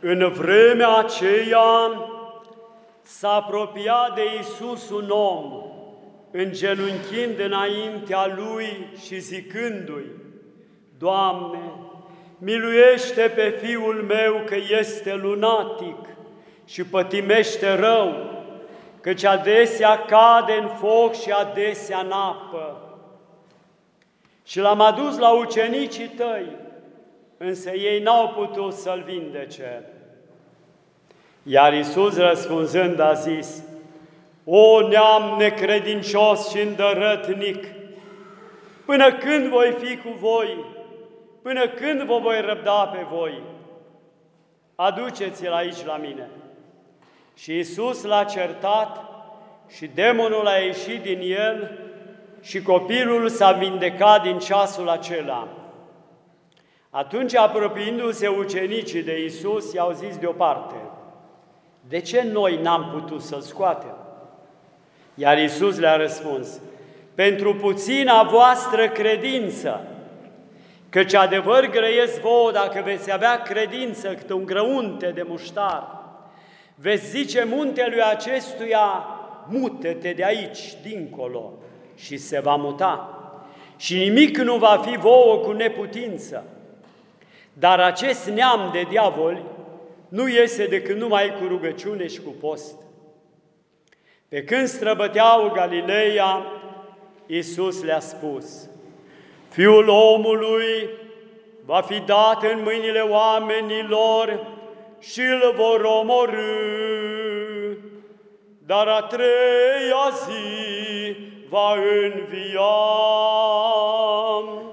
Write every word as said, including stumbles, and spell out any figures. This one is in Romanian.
În vremea aceea s-a apropiat de Iisus un om, îngenunchind înaintea Lui și zicându-i: Doamne, miluiește pe fiul meu că este lunatic și pătimește rău, căci adesea cade în foc și adesea în apă. Și l-am adus la ucenicii tăi, însă ei n-au putut să-l vindece. Iar Iisus răspunzând a zis: O neam necredincios și îndărătnic, până când voi fi cu voi? Până când vă voi răbda pe voi? Aduceți-l aici la mine. Și Iisus l-a certat și demonul a ieșit din el și copilul s-a vindecat din ceasul acela. Atunci, apropiindu-se ucenicii de Iisus, i-au zis deoparte: De ce noi n-am putut să-l scoatem? Iar Iisus le-a răspuns: Pentru puțina voastră credință, căci adevăr grăiesc vouă, dacă veți avea credință cât un grăunte de muștar, veți zice muntelui acestuia: mută-te de aici, dincolo, și se va muta. Și nimic nu va fi vouă cu neputință. Dar acest neam de diavoli nu iese decât numai cu rugăciune și cu post. Pe când străbăteau Galileea, Iisus le-a spus: Fiul omului va fi dat în mâinile oamenilor și îl vor omorî, dar a treia zi va învia.